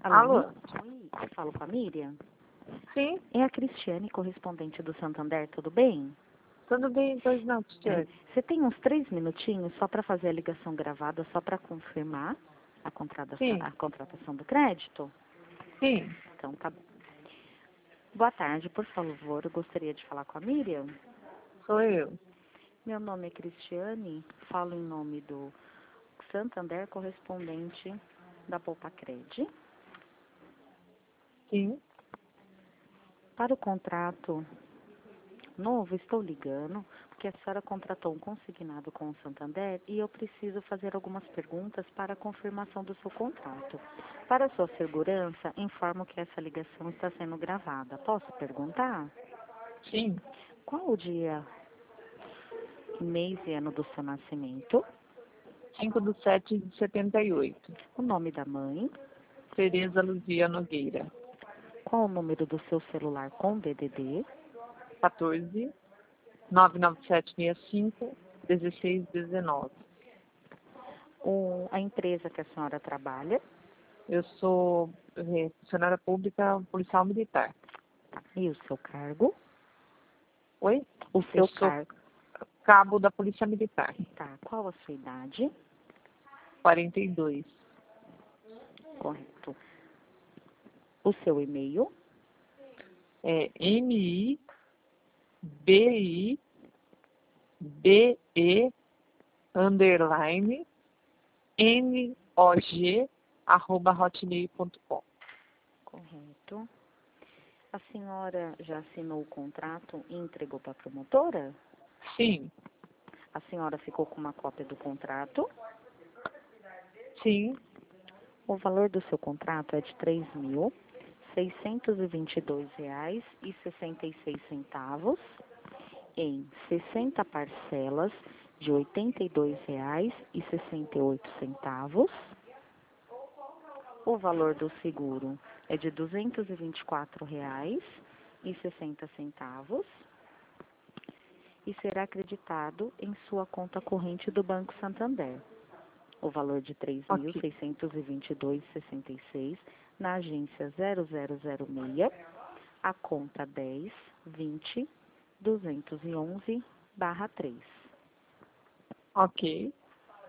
Alô? Oi, eu falo com a Miriam? Sim, É a Cristiane, correspondente do Santander, tudo bem? tudo bem, pois não, Cristiane. Você tem uns 3 minutinhos só para fazer a ligação gravada, só para confirmar Sim, a contratação do crédito? sim, Então, tá bom. Boa tarde, por favor, eu gostaria de falar com a Miriam. sou eu. Meu nome é Cristiane, falo em nome do Santander, correspondente da Poupa-Cred. Sim, Para o contrato novo, estou ligando, porque a senhora contratou um consignado com o Santander e eu preciso fazer algumas perguntas para a confirmação do seu contrato. Para sua segurança, informo que essa ligação está sendo gravada. Posso perguntar? sim. Qual o dia, mês e ano do seu nascimento? 5/7/78. O nome da mãe? Tereza Luzia Nogueira. Qual o número do seu celular com DDD? 14 99765 1619. A empresa que a senhora trabalha? Eu sou funcionária pública policial militar. E o seu cargo? Oi? O Eu seu sou cargo. cabo da Polícia Militar. Tá. Qual a sua idade? 42. Correto. O seu e-mail? É MIBI_NOG@hotmail.com. Correto. A senhora já assinou o contrato e entregou para a promotora? Sim, A senhora ficou com uma cópia do contrato? sim, O valor do seu contrato é de R$ 3.622,66 em 60 parcelas de R$ 82,68. O valor do seguro é de R$ 224,60 e será acreditado em sua conta corrente do Banco Santander. O valor de R$ ok, 3.622,66 na agência 0006, a conta 10.20.211/3. ok,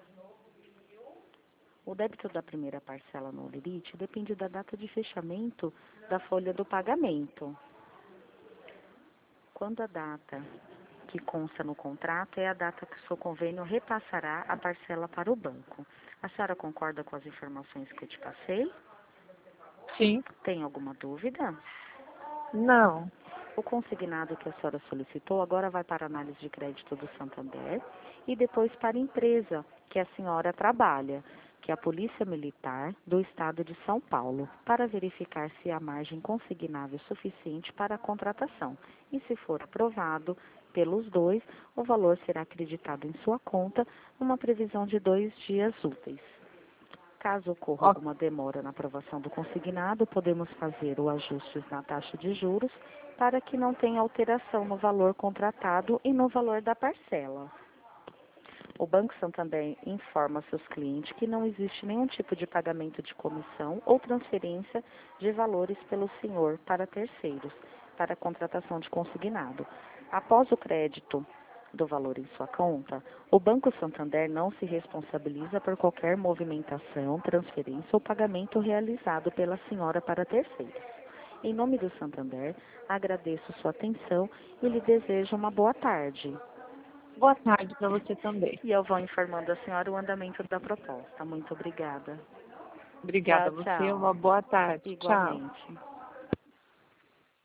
O débito da primeira parcela no Olerite depende da data de fechamento da folha do pagamento. Quando a data que consta no contrato é a data que o seu convênio repassará a parcela para o banco. A senhora concorda com as informações que eu te passei? sim, Tem alguma dúvida? não, O consignado que a senhora solicitou agora vai para a análise de crédito do Santander e depois para a empresa que a senhora trabalha, que é a Polícia Militar do Estado de São Paulo, para verificar se há margem consignável suficiente para a contratação. E se for aprovado pelos dois, o valor será acreditado em sua conta numa previsão de 2 dias úteis. Caso ocorra ó, alguma demora na aprovação do consignado, podemos fazer o ajuste na taxa de juros para que não tenha alteração no valor contratado e no valor da parcela. O Banco Santander informa seus clientes que não existe nenhum tipo de pagamento de comissão ou transferência de valores pelo senhor para terceiros, para a contratação de consignado. Após o crédito do valor em sua conta, o Banco Santander não se responsabiliza por qualquer movimentação, transferência ou pagamento realizado pela senhora para terceiros. Em nome do Santander, agradeço sua atenção e lhe desejo uma boa tarde. boa tarde para você também. E eu vou informando a senhora o andamento da proposta. Muito obrigada. Obrigada Tchau, a você, tchau. uma boa tarde. Tchau. Igualmente.